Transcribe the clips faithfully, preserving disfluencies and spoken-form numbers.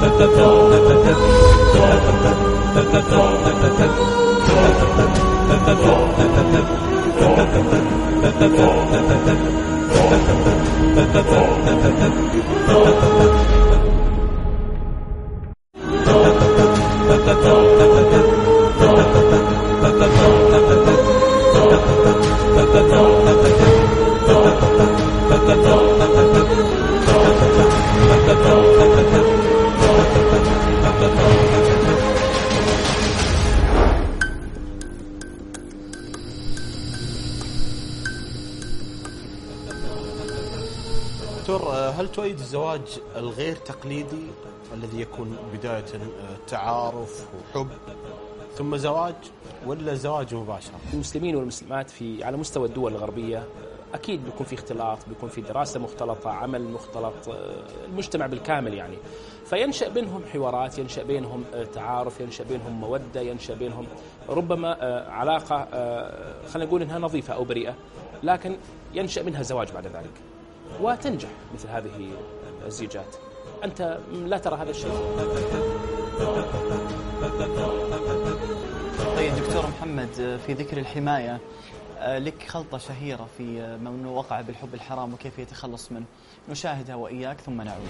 هل تؤيد الزواج الغير تقليدي الذي يكون بداية تعارف وحب ثم زواج، ولا زواج مباشر؟ المسلمين والمسلمات في على مستوى الدول الغربية أكيد بيكون في اختلاط، بيكون في دراسة مختلطة، عمل مختلط، المجتمع بالكامل يعني، فينشأ بينهم حوارات، ينشأ بينهم تعارف، ينشأ بينهم مودة، ينشأ بينهم ربما علاقة خلينا نقول إنها نظيفة أو بريئة، لكن ينشأ منها زواج بعد ذلك وتنجح مثل هذه الزيجات. أنت لا ترى هذا الشيء؟ طيب دكتور محمد، في ذكر الحماية لك خلطة شهيرة في من وقع بالحب الحرام وكيف يتخلص منه، نشاهدها وإياك ثم نعود.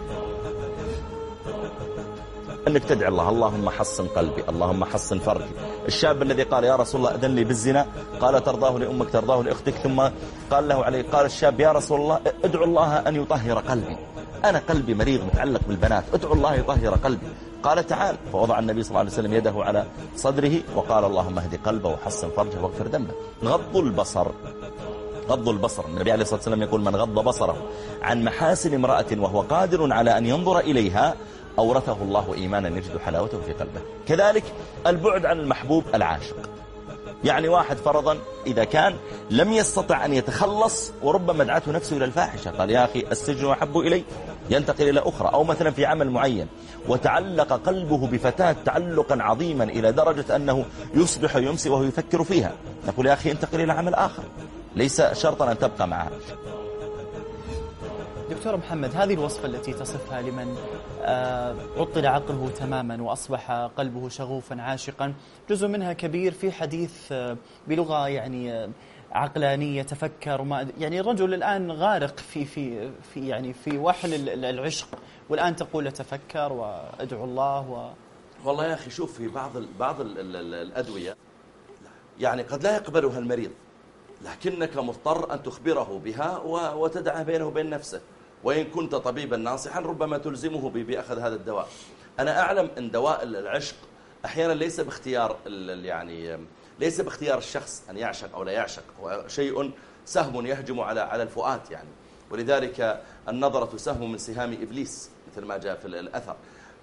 أنك تدعي الله اللهم حصن قلبي، اللهم حصن فرجي. الشاب الذي قال يا رسول الله أذن لي بالزنا، قال ترضاه لأمك ترضاه لأختك، ثم قال له عليه، قال الشاب يا رسول الله ادعو الله أن يطهر قلبي، أنا قلبي مريض متعلق بالبنات، ادعو الله يطهر قلبي. قال تعال، فوضع النبي صلى الله عليه وسلم يده على صدره وقال اللهم اهد قلبه وحصن فرجه واغفر ذنبه. غض البصر، غض البصر، النبي عليه الصلاة والسلام يقول من غض بصره عن محاسن امرأة وهو قادر على أن ينظر إليها أورثه الله إيمانا يجد حلاوته في قلبه. كذلك البعد عن المحبوب العاشق، يعني واحد فرضا إذا كان لم يستطع أن يتخلص وربما دعته نفسه إلى الفاحشة، قال يا أخي السجن أحب إلي، ينتقل إلى أخرى، أو مثلا في عمل معين وتعلق قلبه بفتاة تعلقا عظيما إلى درجة أنه يصبح يمسي وهو يفكر فيها، نقول يا أخي انتقل إلى عمل آخر، ليس شرطا أن تبقى معها. دكتور محمد، هذه الوصفة التي تصفها لمن عطل عقله تماما وأصبح قلبه شغوفا عاشقا، جزء منها كبير في حديث بلغة يعني عقلانية، تفكر وما يعني الرجل الآن غارق في في في يعني في وحل العشق، والآن تقول تفكر وادعو الله و... والله يا أخي شوف، في بعض ال بعض ال ال ال الأدوية يعني قد لا يقبلها المريض، لكنك مضطر أن تخبره بها وتدعها بينه وبين نفسه، وإن كنت طبيبا ناصحا ربما تلزمه بأخذ هذا الدواء. أنا أعلم أن دواء العشق أحيانا ليس باختيار يعني ليس باختيار الشخص أن يعشق أو لا يعشق، هو شيء سهم يهجم على على الفؤاد يعني، ولذلك النظرة سهم من سهام إبليس مثل ما جاء في الأثر.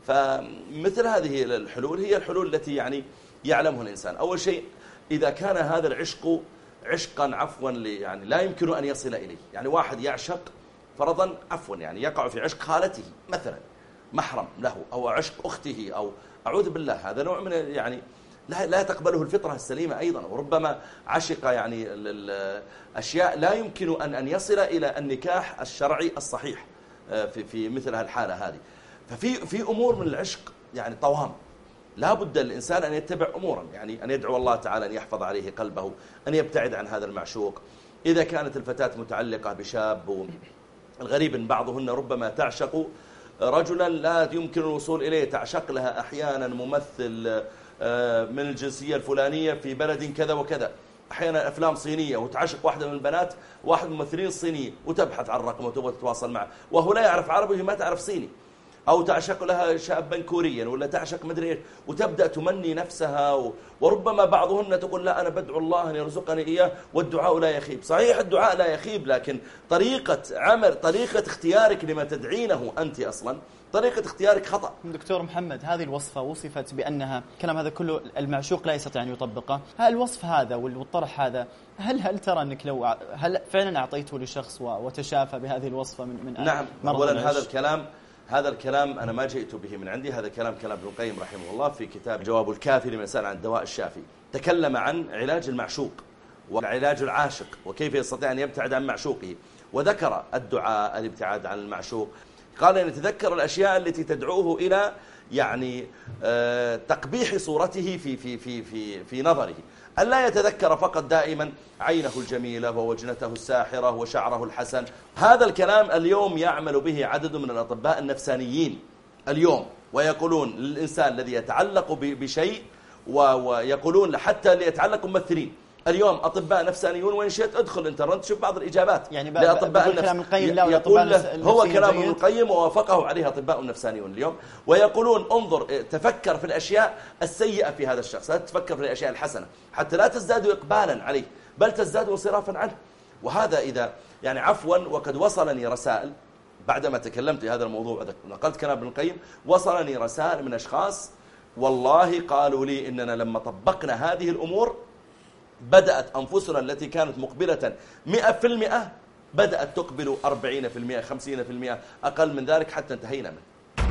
فمثل هذه الحلول هي الحلول التي يعني يعلمها الإنسان. أول شيء إذا كان هذا العشق عشقا عفوا يعني لا يمكن أن يصل إليه، يعني واحد يعشق فرضا عفوا يعني يقع في عشق خالته مثلا محرم له، أو عشق أخته، أو أعوذ بالله، هذا نوع من يعني لا لا تقبله الفطرة السليمة أيضا، وربما عشق يعني الأشياء لا يمكن أن أن يصل إلى النكاح الشرعي الصحيح في في مثل هالحالة هذه. ففي في أمور من العشق يعني طوام، لا بد للإنسان أن يتبع أمورا، يعني أن يدعو الله تعالى أن يحفظ عليه قلبه، أن يبتعد عن هذا المعشوق. إذا كانت الفتاة متعلقة بشاب، الغريب أن بعضهن ربما تعشق رجلا لا يمكن الوصول إليه، تعشق لها أحيانا ممثل من الجنسية الفلانية في بلد كذا وكذا، أحيانا أفلام صينية، وتعشق واحدة من البنات واحد من الممثلين الصينيين وتبحث عن الرقم وتبغى تتواصل معه وهو لا يعرف عربي وهي ما تعرف صيني، أو تعشق لها شابا كوريا ولا تعشق مدري إيش، وتبدأ تمني نفسها و... وربما بعضهن تقول لا أنا بدعو الله أن يرزقني إياه والدعاء لا يخيب. صحيح الدعاء لا يخيب، لكن طريقة عمل طريقة اختيارك لما تدعينه أنت أصلا طريقة اختيارك خطأ. دكتور محمد، هذه الوصفة وصفت بأنها كلام هذا كله المعشوق لا يستطيع أن يطبقه، هل الوصف هذا والطرح هذا هل هل ترى أنك لو هل فعلا أعطيته لشخص وتشافى بهذه الوصفة من من نعم. أولا هذا الكلام هذا الكلام أنا ما جئت به من عندي، هذا كلام كلام ابن القيم رحمه الله في كتاب جواب الكافي لمن سأل عن الدواء الشافي، تكلم عن علاج المعشوق وعلاج العاشق وكيف يستطيع أن يبتعد عن معشوقه، وذكر الدعاء، الابتعاد عن المعشوق، قال أن يتذكر الأشياء التي تدعوه إلى يعني تقبيح صورته في في في في في نظره، ألا يتذكر فقط دائما عينه الجميلة ووجنته الساحرة وشعره الحسن. هذا الكلام اليوم يعمل به عدد من الأطباء النفسانيين اليوم، ويقولون للإنسان الذي يتعلق بشيء، ويقولون حتى اللي يتعلق بممثلين اليوم أطباء نفسانيون، وإن شئت ادخل الانترنت شوف بعض الإجابات يعني لأطباء النفس. كلام القيم لا يقول له هو كلام ابن القيم ووافقه عليه أطباء النفسانيون اليوم، ويقولون انظر تفكر في الأشياء السيئة في هذا الشخص، لا تفكر في الأشياء الحسنة حتى لا تزدادوا إقبالا عليه بل تزدادوا انصرافا عنه. وهذا إذا يعني عفوا، وقد وصلني رسائل بعدما تكلمت في هذا الموضوع نقلت كلام ابن القيم، وصلني رسائل من أشخاص والله قالوا لي إننا لما طبقنا هذه الأمور بدأت أنفسنا التي كانت مقبلة مئة في المئة بدأت تقبل أربعين في المئة خمسين في المئة أقل من ذلك حتى انتهينا منه.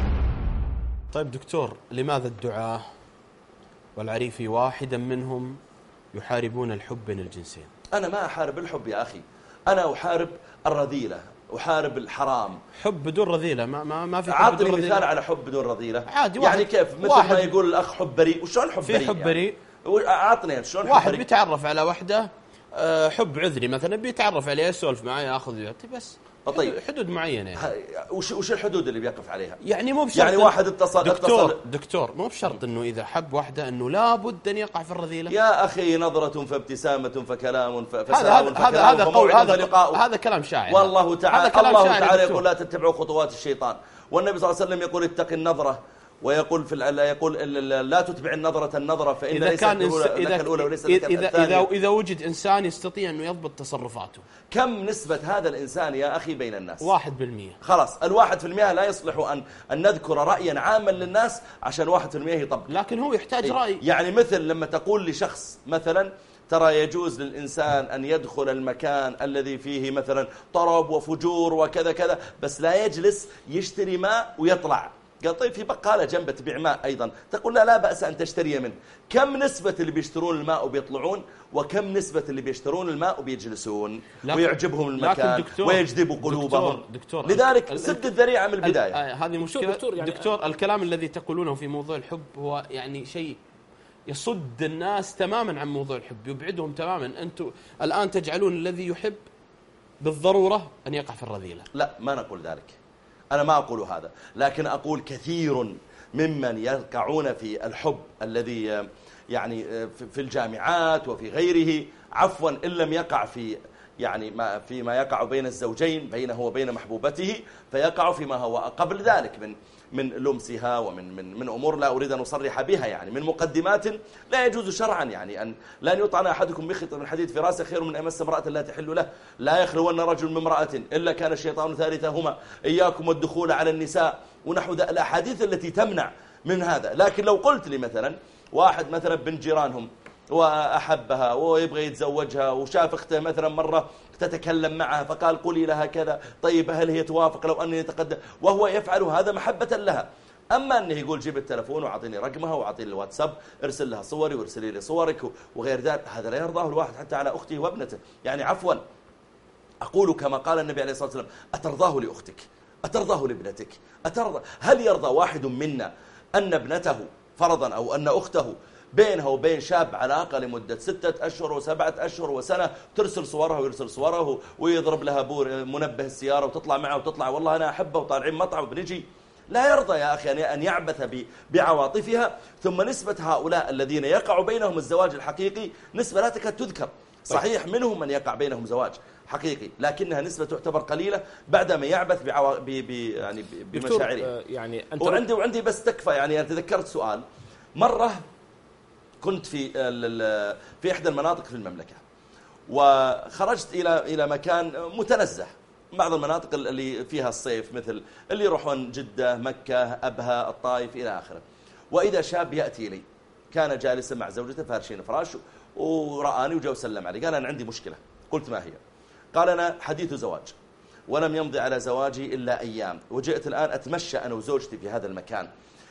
طيب دكتور، لماذا الدعاة والعريفي واحدا منهم يحاربون الحب بين الجنسين؟ أنا ما أحارب الحب يا أخي، أنا أحارب الرذيلة، أحارب الحرام. حب بدون رذيلة، ما ما ما في. عطني مثال على حب بدون رذيلة. عادي، يعني كيف مثل ما يقول الأخ حب بريء، وشلون حب بريء؟ في حب بريء يعني. عطني شلون حب واحد بريء؟ بيتعرف على واحدة حب عذري مثلا، بيتعرف عليها يسولف معها ياخذ ويعطي بس. طيب حدود معينة يعني. وش وش الحدود اللي بيقف عليها؟ يعني مو بشرط يعني واحد اتصل دكتور اتصل دكتور مو بشرط انه اذا حب واحدة انه لابد ان يقع في الرذيلة. يا اخي نظرة فابتسامة فكلام فسلام هذا هذا هذا قول هذا هذا كلام شاعر. والله تعالى هذا كلام الله شاعر تعالى دكتور. يقول لا تتبعوا خطوات الشيطان، والنبي صلى الله عليه وسلم يقول اتق النظرة، ويقول في لا يقول لا تتبع النظرة النظرة فإن إذا ليس كان لك الأولى وليس لك إذا الثانية. إذا إذا وجد إنسان يستطيع أنه يضبط تصرفاته، كم نسبة هذا الإنسان يا أخي بين الناس؟ واحد بالمئة. خلاص الواحد في المئة لا يصلح أن أن نذكر رأيا عاما للناس عشان واحد في المئة يطبق، لكن هو يحتاج رأي. يعني مثل لما تقول لشخص مثلا ترى يجوز للإنسان أن يدخل المكان الذي فيه مثلا طرب وفجور وكذا كذا، بس لا يجلس يشتري ماء ويطلع. قال طيب في بقالة جنبه تبيع ماء أيضا، تقول لا لا بأس أن تشتري منه. كم نسبة اللي بيشترون الماء وبيطلعون، وكم نسبة اللي بيشترون الماء وبيجلسون ويعجبهم المكان ويجذب قلوبهم؟ دكتور دكتور لذلك سد الذريعة من البداية. هذه مشكلة دكتور, يعني دكتور الكلام الذي تقولونه في موضوع الحب هو يعني شيء يصد الناس تماما عن موضوع الحب، يبعدهم تماما. أنتم الآن تجعلون الذي يحب بالضرورة أن يقع في الرذيلة. لا ما نقول ذلك، أنا ما أقول هذا، لكن أقول كثير ممن يقعون في الحب الذي يعني في الجامعات وفي غيره، عفوا إن لم يقع في يعني ما فيما يقع بين الزوجين بينه وبين محبوبته، فيقع فيما هو قبل ذلك من من لمسها ومن من من امور لا اريد ان اصرح بها، يعني من مقدمات لا يجوز شرعا، يعني ان لن يطعن احدكم بخيط من حديد في راسه خير من ان يمس امراه لا تحل له، لا يخلون رجل من امراه الا كان الشيطان ثالثهما، اياكم والدخول على النساء ونحو ذا الاحاديث التي تمنع من هذا. لكن لو قلت لي مثلا واحد مثلا بنت جيرانهم وأحبها ويبغى يتزوجها وشاف اخته مثلا مرة تتكلم معها فقال قولي لها كذا، طيب هل هي توافق لو أنني أتقدم، وهو يفعل هذا محبة لها. أما أنه يقول جيب التلفون وعطيني رقمها وعطيني الواتساب ارسل لها صوري وارسلي لي صورك وغير ذلك، هذا لا يرضاه الواحد حتى على أخته وابنته. يعني عفوا أقول كما قال النبي عليه الصلاة والسلام أترضاه لأختك، أترضاه لابنتك، أترضى؟ هل يرضى واحد منا أن ابنته فرضا أو أن أخته بينها وبين شاب علاقة لمدة ستة أشهر وسبعة أشهر وسنة ترسل صورها ويرسل صوره ويضرب لها بور منبه السيارة وتطلع معه وتطلع والله أنا أحبه وطالعين مطعم وبنجي؟ لا يرضى يا أخي أن يعبث بعواطفها. ثم نسبة هؤلاء الذين يقع بينهم الزواج الحقيقي نسبة لا تكاد تذكر. صحيح منهم من يقع بينهم زواج حقيقي، لكنها نسبة تعتبر قليلة بعدما يعبث بعوا... ب... ب... يعني بمشاعره. يعني أنت وعندي وعندي بس تكفى، يعني أنا تذكرت سؤال مرة كنت في في إحدى المناطق في المملكة، وخرجت إلى إلى مكان متنزه، بعض المناطق اللي فيها الصيف مثل اللي يروحون جدة مكة أبها الطائف إلى آخره. وإذا شاب يأتي لي كان جالسا مع زوجته فارشين فراش ورآني وجاء وسلم علي، قال أنا عندي مشكلة. قلت ما هي؟ قال أنا حديث زواج ولم يمضي على زواجي إلا أيام، وجئت الآن أتمشى أنا وزوجتي في هذا المكان،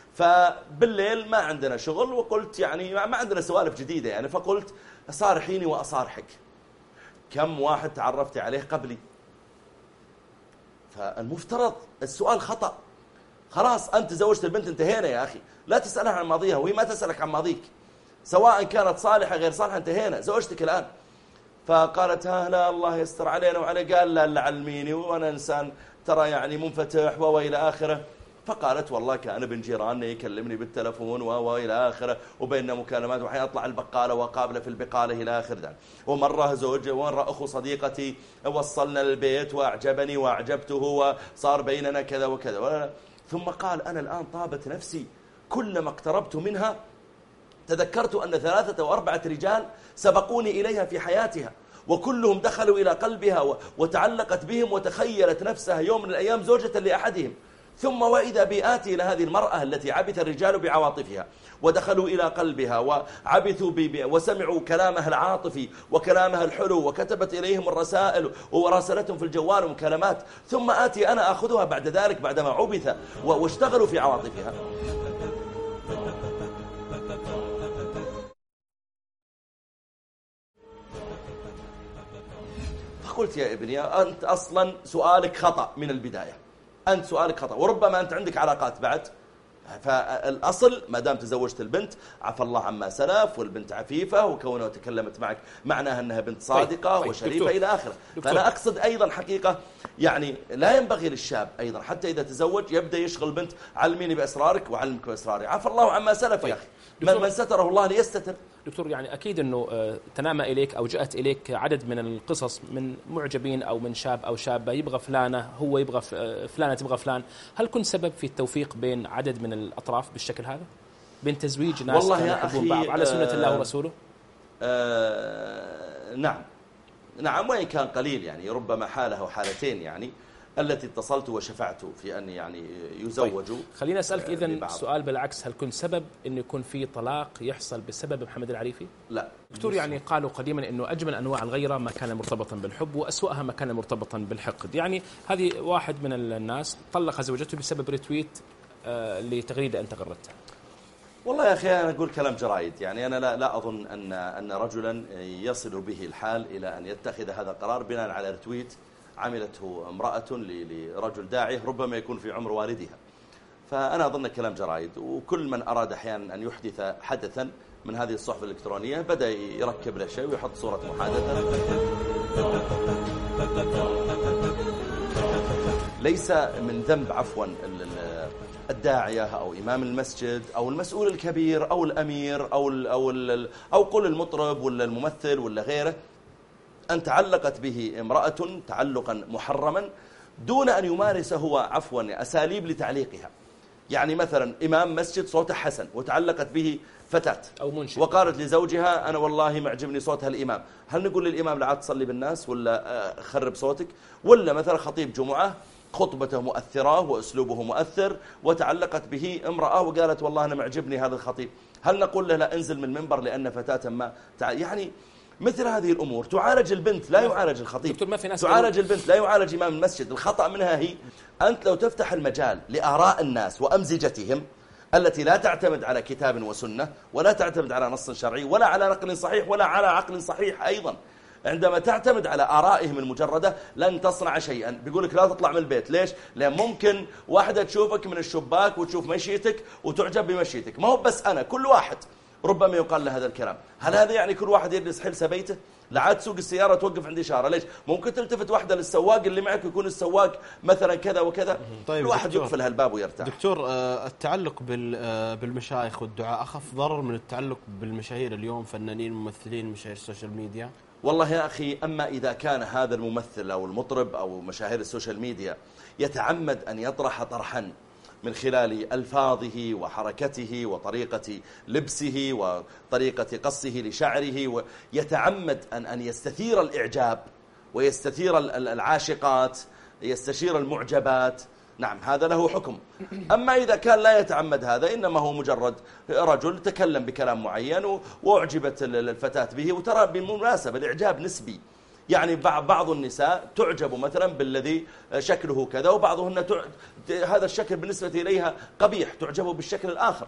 فبالليل ما عندنا شغل، وقلت يعني ما عندنا سوالف جديدة يعني، فقلت صارحيني وأصارحك. كم واحد تعرفت عليه قبلي فالمفترض السؤال خطأ. خلاص أنت زوجت البنت، انتهينا يا أخي، لا تسألها عن ماضيها وهي ما تسألك عن ماضيك، سواء كانت صالحة غير صالحة، انتهينا، زوجتك الآن. فقالت ها لا الله يستر علينا وعلي. قال لا لا علميني وأنا إنسان ترى يعني منفتح وإلى آخره. فقالت والله كان ابن جيراننا يكلمني بالتلفون وإلى آخره، وبيننا مكالمات، وحين أطلع البقالة وقابله في البقالة إلى آخر ذلك. ومرة زوج ومرة أخو صديقتي وصلنا للبيت وأعجبني وأعجبته وصار بيننا كذا وكذا. ثم قال أنا الآن طابت نفسي، كلما اقتربت منها تذكرت أن ثلاثة وأربعة رجال سبقوني إليها في حياتها، وكلهم دخلوا إلى قلبها وتعلقت بهم، وتخيلت نفسها يوم من الأيام زوجة لأحدهم. ثم وإذا بآتي إلى هذه المرأة التي عبث الرجال بعواطفها ودخلوا إلى قلبها وعبثوا بي وسمعوا كلامها العاطفي وكلامها الحلو، وكتبت إليهم الرسائل وراسلتهم في الجوال ومكالمات، ثم آتي أنا أخذها بعد ذلك بعدما عبث واشتغلوا في عواطفها. فقلت يا ابني أنت أصلا سؤالك خطأ من البداية، أنت سؤالك خطأ، وربما أنت عندك علاقات بعد. فالأصل ما دام تزوجت البنت عفى الله عما سلف، والبنت عفيفة، وكونها تكلمت معك معناها أنها بنت صادقة طيب. طيب. وشريفة دكتور. إلى آخره. فأنا أقصد أيضا حقيقة يعني لا ينبغي للشاب أيضا حتى إذا تزوج يبدأ يشغل بنت علميني بأسرارك وعلمك بأسراري. عفى الله عما سلف طيب. يا أخي، من, من ستره الله ليستتر. دكتور يعني أكيد أنه تنامى إليك أو جاءت إليك عدد من القصص من معجبين أو من شاب أو شابة يبغى فلانة، هو يبغى فلانة تبغى فلان. هل كنت سبب في التوفيق بين عدد من الأطراف بالشكل هذا؟ بين تزويج ناس كانوا يحبون بعض على سنة آه الله ورسوله؟ آه نعم نعم، وإن كان قليل يعني، ربما حالة وحالتين يعني التي اتصلت وشفعت في أن يعني يزوجوا. طيب. خلينا أسألك إذن سؤال بالعكس، هل كنت سبب أن يكون في طلاق يحصل بسبب محمد العريفي؟ لا دكتور، يعني قالوا قديما أنه أجمل أنواع الغيرة ما كان مرتبطا بالحب، وأسوأها ما كان مرتبطا بالحقد. يعني هذه واحد من الناس طلق زوجته بسبب ريتويت آه لتغريدة أنت غردتها. والله يا أخي أنا أقول كلام جرايد، يعني أنا لا, لا أظن أن, أن رجلا يصل به الحال إلى أن يتخذ هذا القرار بناء على ريتويت عملته امرأة لرجل داعية ربما يكون في عمر والدها. فأنا أظن كلام جرايد، وكل من أراد أحيانا أن يحدث حدثا من هذه الصحف الإلكترونية بدأ يركب له شيء ويحط صورة محادثة. ليس من ذنب عفوا الداعية أو إمام المسجد أو المسؤول الكبير أو الأمير أو ال أو ال أو قل المطرب ولا الممثل ولا غيره أن تعلقت به امرأة تعلقا محرما دون أن يمارس هو عفوا أساليب لتعليقها. يعني مثلا إمام مسجد صوته حسن وتعلقت به فتاة أو منشد وقالت لزوجها أنا والله معجبني صوت هالإمام، هل نقول للإمام لا عاد تصلي بالناس ولا خرب صوتك؟ ولا مثلا خطيب جمعة خطبته مؤثرة وأسلوبه مؤثر وتعلقت به امرأة وقالت والله أنا معجبني هذا الخطيب، هل نقول له لا انزل من المنبر لأن فتاة ما تع... يعني مثل هذه الأمور تعالج البنت لا يعالج الخطيب. دكتور ما في ناس تعالج البنت لا يعالج إمام المسجد. الخطأ منها هي أنت لو تفتح المجال لآراء الناس وأمزجتهم التي لا تعتمد على كتاب وسنة ولا تعتمد على نص شرعي ولا على نقل صحيح ولا على عقل صحيح أيضا، عندما تعتمد على آرائهم المجردة لن تصنع شيئا. بيقولك لا تطلع من البيت، ليش؟ لأن ممكن واحدة تشوفك من الشباك وتشوف مشيتك وتعجب بمشيتك، ما هو بس أنا، كل واحد ربما يقال له هذا الكلام. هل هذا يعني كل واحد يجلس حلس بيته؟ لا عاد تسوق السيارة توقف عند إشارة، ليش؟ ممكن تلتفت واحدة للسواق اللي معك يكون السواق مثلا كذا وكذا. طيب الواحد يقفل هالباب ويرتاح. دكتور، التعلق بالمشايخ والدعاء أخف ضرر من التعلق بالمشاهير اليوم، فنانين ممثلين مشاهير السوشيال ميديا؟ والله يا أخي أما إذا كان هذا الممثل أو المطرب أو مشاهير السوشيال ميديا يتعمد أن يطرح طرحا من خلال ألفاظه وحركته وطريقة لبسه وطريقة قصه لشعره، ويتعمد أن أن يستثير الإعجاب ويستثير العاشقات يستشير المعجبات، نعم هذا له حكم. أما إذا كان لا يتعمد هذا، إنما هو مجرد رجل تكلم بكلام معين وأعجبت الفتاة به، وترى بالمناسبة الإعجاب نسبي، يعني بعض النساء تعجب مثلا بالذي شكله كذا، وبعضهن تع... هذا الشكل بالنسبة إليها قبيح تعجب بالشكل الآخر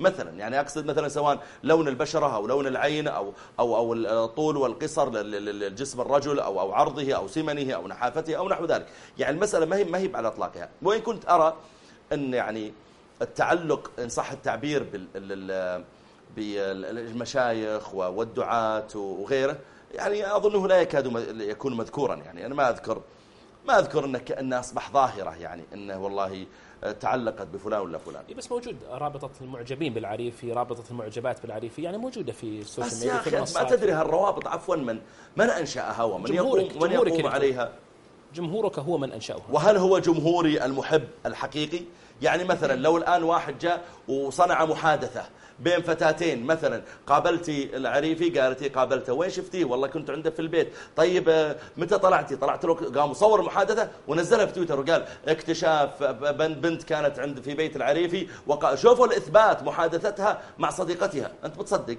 مثلا يعني أقصد مثلا سواء لون البشرة أو لون العين أو أو أو الطول والقصر للجسم الرجل أو أو عرضه أو سمنه أو نحافته أو نحو ذلك. يعني المسألة ما هي ما هي على إطلاقها. وإن كنت أرى أن يعني التعلق إن صح التعبير بال بالمشايخ والدعاة وغيره يعني أظنه لا يكاد يكون مذكورا. يعني أنا ما أذكر ما أذكر أنه كأنه أصبح ظاهرة يعني أنه والله تعلقت بفلان ولا فلان. بس موجود رابطة المعجبين بالعريفي، رابطة المعجبات بالعريفي، يعني موجودة في السوشيال ميديا. ميديا. بس يا أخي ما تدري هالروابط عفوا من من أنشأها ومن يقوم, من يقوم عليها. جمهورك هو من أنشأها. وهل هو جمهوري المحب الحقيقي؟ يعني مثلا لو الآن واحد جاء وصنع محادثة بين فتاتين، مثلا قابلتي العريفي قالت لي قابلته، وين شفتيه؟ والله كنت عنده في البيت. طيب متى طلعتي؟ طلعت له. قام صور محادثة ونزلها في تويتر وقال اكتشاف بنت كانت عند في بيت العريفي وقال شوفوا الإثبات محادثتها مع صديقتها. أنت بتصدق؟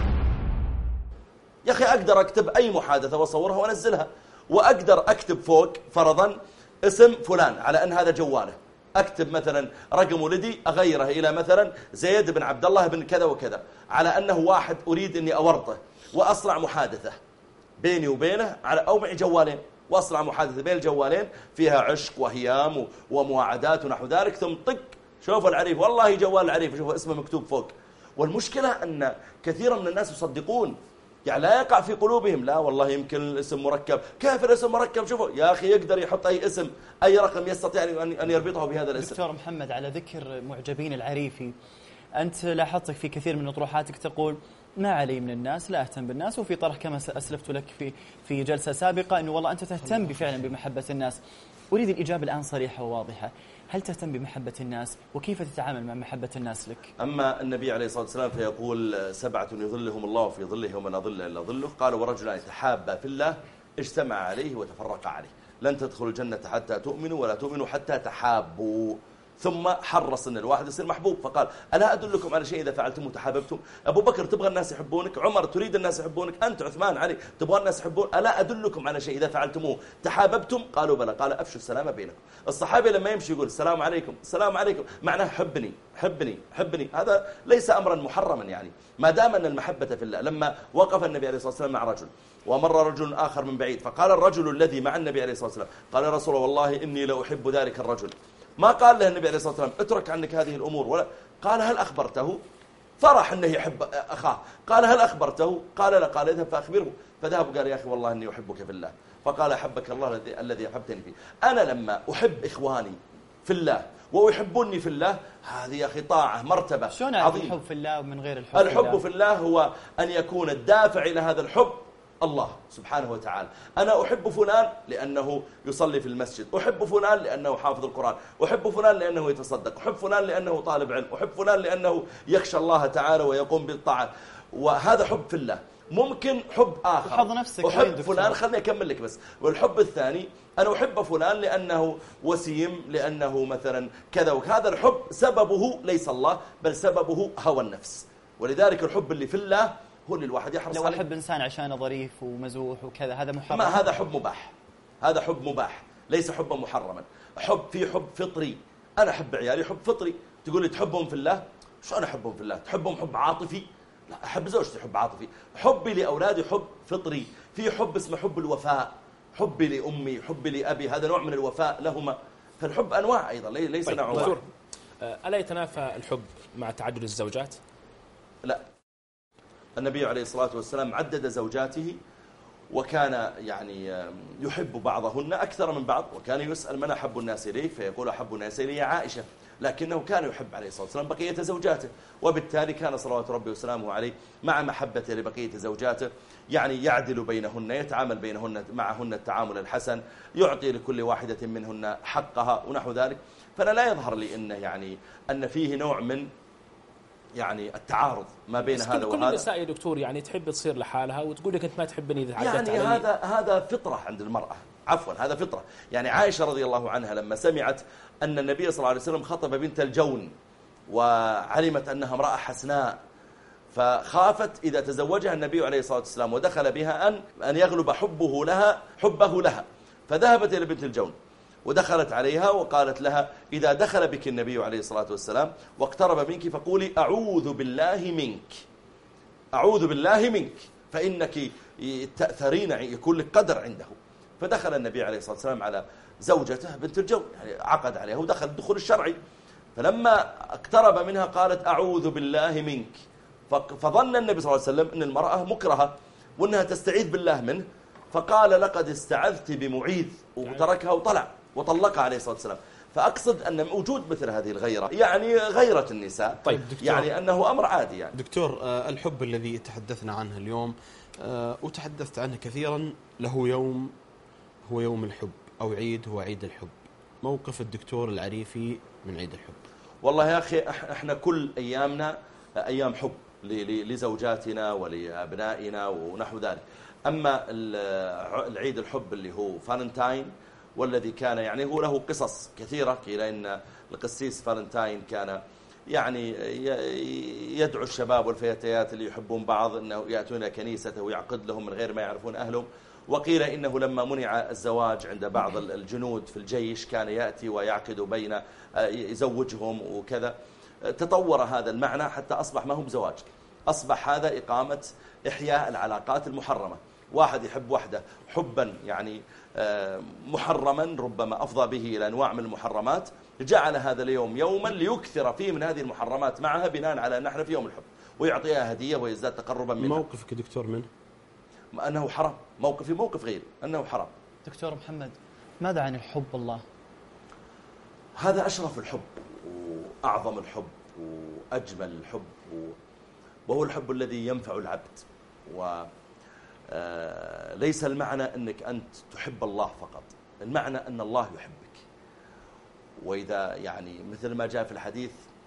يا أخي أقدر أكتب أي محادثة وأصورها وأنزلها، وأقدر أكتب فوق فرضا اسم فلان على أن هذا جواله، أكتب مثلا رقم ولدي أغيره إلى مثلا زيد بن عبد الله بن كذا وكذا، على أنه واحد أريد أني أورطه، وأصنع محادثة بيني وبينه على أو معي جوالين، وأصنع محادثة بين الجوالين فيها عشق وهيام ومواعدات ونحو ذلك، ثم طق شوفوا العريف، والله جوال العريف شوفوا اسمه مكتوب فوق. والمشكلة أن كثيرا من الناس يصدقون، يعني لا يقع في قلوبهم لا والله يمكن الاسم مركب. كيف الاسم مركب؟ شوفوا يا أخي يقدر يحط أي اسم أي رقم يستطيع أن يربطه بهذا الاسم. دكتور محمد، على ذكر معجبين العريفي، أنت لاحظتك في كثير من أطروحاتك تقول ما علي من الناس، لا أهتم بالناس، وفي طرح كما أسلفت لك في في جلسة سابقة أنه والله أنت تهتم بفعلا بمحبة الناس. أريد الإجابة الآن صريحة وواضحة، هل تهتم بمحبة الناس وكيف تتعامل مع محبة الناس لك؟ أما النبي عليه الصلاة والسلام فيقول سبعة يظلهم الله في ظله ومن أظل إلا ظله، قال ورجلان تحابا في الله اجتمع عليه وتفرق عليه، لن تدخلوا الجنة حتى تؤمنوا ولا تؤمنوا حتى تحابوا. ثم حرص ان الواحد يصير محبوب، فقال ألا أدلكم على شيء إذا فعلتم تحاببتم؟ أبو بكر تبغى الناس يحبونك، عمر تريد الناس يحبونك، أنت عثمان علي تبغى الناس يحبون، ألا أدلكم على شيء إذا فعلتموه تحاببتم؟ قالوا بلى. قال أفشوا السلام بينكم. الصحابي لما يمشي يقول السلام عليكم السلام عليكم معناه حبني حبني حبني، هذا ليس أمرا محرما. يعني ما دام أن المحبة في الله. لما وقف النبي عليه الصلاة والسلام مع رجل ومر رجل آخر من بعيد، فقال الرجل الذي مع النبي عليه الصلاة والسلام قال يا رسول الله والله إني لأحب ذلك الرجل. ما قال له النبي عليه الصلاة والسلام اترك عنك هذه الأمور، ولا قال هل أخبرته؟ فرح أنه يحب أخاه. قال هل أخبرته؟ قال لا. قال اذهب فأخبره. فذهب قال يا أخي والله إني أحبك في الله. فقال أحبك الله الذي أحبتني فيه. أنا لما أحب إخواني في الله ويحبوني في الله، هذه يا أخي طاعة مرتبة شلون عظيمة. الحب في الله ومن غير الحب؟ الحب في الله هو أن يكون الدافع إلى هذا الحب الله سبحانه وتعالى. أنا أحب فلان لأنه يصلي في المسجد، أحب فلان لأنه حافظ القرآن، أحب فلان لأنه يتصدق، أحب فلان لأنه طالب علم، أحب فلان لأنه يخشى الله تعالى ويقوم بالطاعة. وهذا حب في الله. ممكن حب آخر حظ نفسك أحب فلان، خلني أكمل لك بس. والحب الثاني أنا أحب فلان لأنه وسيم، لأنه مثلا كذا وهذا الحب سببه ليس الله بل سببه هوى النفس. ولذلك الحب اللي في الله هو اللي الواحد يحرص لو عليه. أحب إنسان عشان ظريف ومزوح وكذا هذا محرم؟ ما هذا حب مباح، هذا حب مباح ليس حبا محرما. حب في حب فطري، أنا أحب عيالي حب فطري. تقول لي تحبهم في الله؟ شو أنا أحبهم في الله؟ تحبهم حب عاطفي؟ لا، أحب زوجتي حب عاطفي. حبي لأولادي حب فطري. في حب اسمه حب الوفاء، حبي لأمي حبي لأبي هذا نوع من الوفاء لهما. فالحب أنواع أيضا ليس طيب. نوع واحد. ألا يتنافى الحب مع تعدد الزوجات؟ لا، النبي عليه الصلاة والسلام عدد زوجاته، وكان يعني يحب بعضهن أكثر من بعض، وكان يسأل من أحب الناس إليك فيقول أحب الناس إلي عائشة، لكنه كان يحب عليه الصلاة والسلام بقية زوجاته، وبالتالي كان صلوات ربي وسلامه عليه مع محبته لبقية زوجاته يعني يعدل بينهن، يتعامل بينهن معهن التعامل الحسن، يعطي لكل واحدة منهن حقها ونحو ذلك. فأنا لا يظهر لي إنه يعني أن فيه نوع من يعني التعارض ما بين هذا كل وهذا. كل النساء يا دكتور يعني تحب تصير لحالها وتقول لك أنت ما تحبني إذا تعدت يعني علي. هذا هذا فطرة عند المرأة، عفوا هذا فطرة. يعني عائشة رضي الله عنها لما سمعت أن النبي صلى الله عليه وسلم خطب بنت الجون وعلمت أنها امرأة حسناء، فخافت إذا تزوجها النبي عليه الصلاة والسلام ودخل بها أن أن يغلب حبه لها حبه لها، فذهبت إلى بنت الجون ودخلت عليها وقالت لها إذا دخل بك النبي عليه الصلاة والسلام واقترب منك فقولي أعوذ بالله منك، أعوذ بالله منك، فإنك تأثرين، يكون لك قدر عنده. فدخل النبي عليه الصلاة والسلام على زوجته بنت الجو، يعني عقد عليها ودخل الدخول الشرعي. فلما اقترب منها قالت أعوذ بالله منك، فظن النبي صلى الله عليه وسلم أن المرأة مكرهة وأنها تستعيذ بالله منه، فقال لقد استعذت بمعيذ، وتركها وطلع وطلقها عليه الصلاة والسلام. فأقصد أن وجود مثل هذه الغيرة، يعني غيرة النساء، طيب يعني أنه أمر عادي. يعني دكتور، آه الحب الذي تحدثنا عنه اليوم آه وتحدثت عنه كثيرا، له يوم هو يوم الحب، أو عيد هو عيد الحب. موقف الدكتور العريفي من عيد الحب؟ والله يا أخي احنا كل أيامنا أيام حب لزوجاتنا ولأبنائنا ونحو ذلك. أما العيد الحب اللي هو فالنتاين، والذي كان يعني هو له قصص كثيرة. قيل إن القسيس فالنتاين كان يعني يدعو الشباب والفتيات اللي يحبون بعض أنه يأتون كنيسته ويعقد لهم من غير ما يعرفون أهلهم. وقيل إنه لما منع الزواج عند بعض الجنود في الجيش كان يأتي ويعقد بين يزوجهم وكذا. تطور هذا المعنى حتى أصبح ما هو بزواج، أصبح هذا إقامة إحياء العلاقات المحرمة. واحد يحب وحده حبا يعني محرما ربما أفضى به إلى أنواع من المحرمات، جعل هذا اليوم يوما ليكثر فيه من هذه المحرمات معها بناء على أن نحن في يوم الحب، ويعطيها هدية ويزداد تقربا منها. موقفك دكتور منه؟ أنه حرام. موقفي موقف غير أنه حرام. دكتور محمد، ماذا عن الحب الله؟ هذا أشرف الحب وأعظم الحب وأجمل الحب، وهو الحب الذي ينفع العبد. وليس المعنى أنك أنت تحب الله فقط، المعنى أن الله يحبك. وإذا يعني مثل ما جاء في الحديث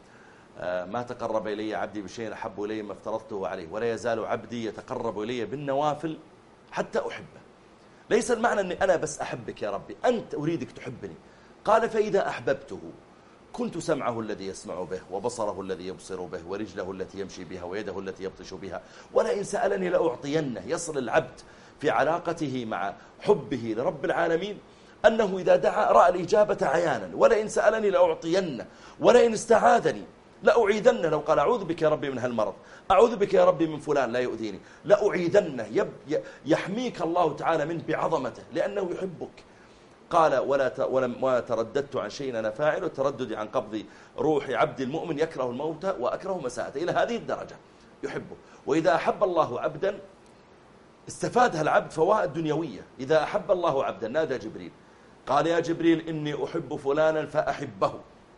ما تقرب إلي عبدي بشيء أحب إلي ما افترضته عليه ولا يزال عبدي يتقرب إلي بالنوافل حتى أحبه. ليس المعنى أني أنا بس أحبك يا ربي، أنت أريدك تحبني. قال فإذا أحببته كنت سمعه الذي يسمع به وبصره الذي يبصر به ورجله التي يمشي بها ويده التي يبطش بها ولئن سألني لأعطينه. يصل العبد في علاقته مع حبه لرب العالمين أنه إذا دعا رأى الإجابة عيانا، ولئن سألني لأعطينه ولئن استعاذني لأعيذنه. لو قال أعوذ بك يا ربي من هالمرض، أعوذ بك يا ربي من فلان لا يؤذيني، لأعيذنه. يحميك الله تعالى منه بعظمته لأنه يحبك. قال ولا ولا ترددت عن شيء أنا فاعل، والتردد عن قبض روح عبد المؤمن يكره الموت وأكره مساءته. إلى هذه الدرجة يحبه. وإذا أحب الله عبدا استفادها العبد فوائد دنيوية. إذا أحب الله عبدا نادى جبريل قال يا جبريل إني أحب فلانا فأحبه،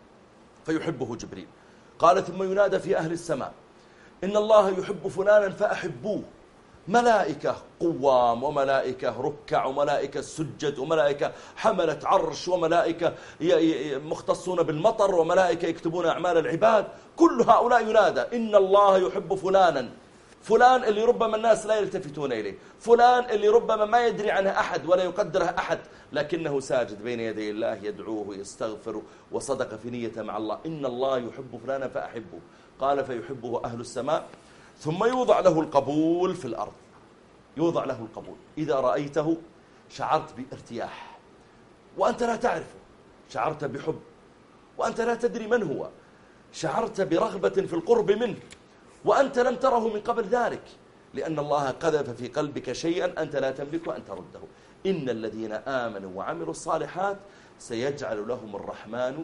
فيحبه جبريل. قال ثم ينادى في أهل السماء إن الله يحب فلانا فأحبوه. ملائكة قوام وملائكة ركع وملائكة سجد وملائكة حملة عرش وملائكة مختصون بالمطر وملائكة يكتبون أعمال العباد. كل هؤلاء ينادى إن الله يحب فلانا. فلان اللي ربما الناس لا يلتفتون إليه، فلان اللي ربما ما يدري عنه أحد ولا يقدره أحد، لكنه ساجد بين يدي الله يدعوه يستغفر وصدق في نيته مع الله. إن الله يحب فلانا فأحبه. قال فيحبه أهل السماء ثم يوضع له القبول في الأرض. يوضع له القبول. إذا رأيته شعرت بارتياح وأنت لا تعرفه، شعرت بحب وأنت لا تدري من هو، شعرت برغبة في القرب منه وأنت لم تره من قبل ذلك، لأن الله قذف في قلبك شيئا أنت لا تملك أن ترده. إن الذين آمنوا وعملوا الصالحات سيجعل لهم الرحمن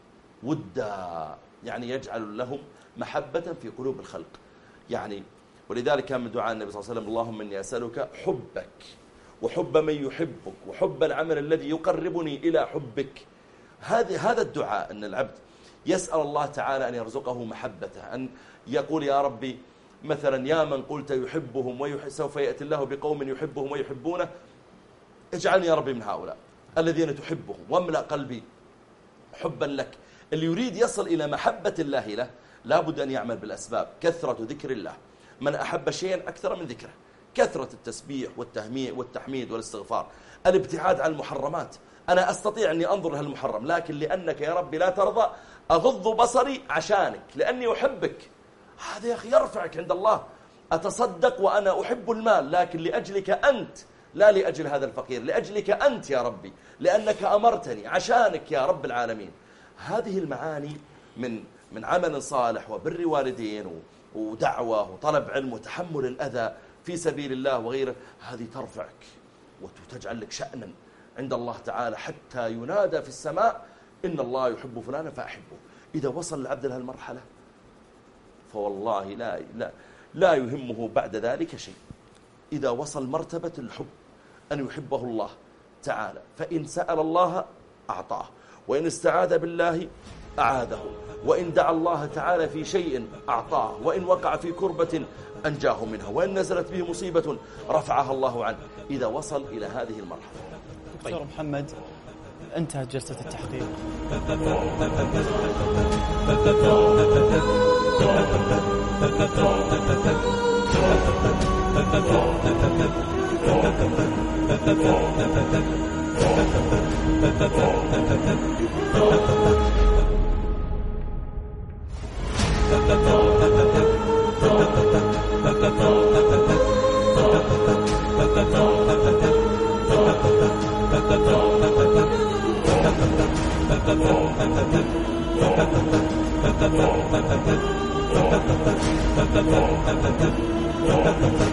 ودا، يعني يجعل لهم محبة في قلوب الخلق. يعني ولذلك كان من دعاء النبي صلى الله عليه وسلم اللهم إني أسألك حبك وحب من يحبك وحب العمل الذي يقربني إلى حبك. هذا هذا الدعاء، أن العبد يسأل الله تعالى أن يرزقه محبته، أن يقول يا ربي مثلا يا من قلت يحبهم وسوف يأتي الله بقوم يحبهم ويحبونه، اجعلني يا ربي من هؤلاء الذين تحبهم واملأ قلبي حبا لك. اللي يريد يصل إلى محبة الله له لابد أن يعمل بالأسباب. كثرة ذكر الله، من أحب شيئا أكثر من ذكره، كثرة التسبيح والتهميع والتحميد والاستغفار، الابتعاد عن المحرمات. أنا أستطيع أني أنظر لهالمحرم لكن لأنك يا ربي لا ترضى أغض بصري عشانك لأني أحبك. هذا يا أخي يرفعك عند الله. أتصدق وأنا أحب المال لكن لأجلك أنت لا لأجل هذا الفقير، لأجلك أنت يا ربي، لأنك أمرتني عشانك يا رب العالمين. هذه المعاني من من عمل صالح وبر والدين ودعوة وطلب علم وتحمل الأذى في سبيل الله وغيره، هذه ترفعك وتجعل لك شأنا عند الله تعالى، حتى ينادى في السماء إن الله يحب فلانا فأحبه. إذا وصل العبد لها المرحلة فوالله لا, لا, لا يهمه بعد ذلك شيء. إذا وصل مرتبة الحب أن يحبه الله تعالى، فإن سأل الله أعطاه، وإن استعاذ بالله أعاذه، وإن دعا الله تعالى في شيء أعطاه، وإن وقع في كربة أنجاه منها، وإن نزلت به مصيبة رفعها الله عنه. إذا وصل إلى هذه المرحلة. دكتور محمد، انتهت جلسة التحقيق.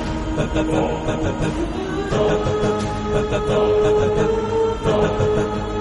Thank you.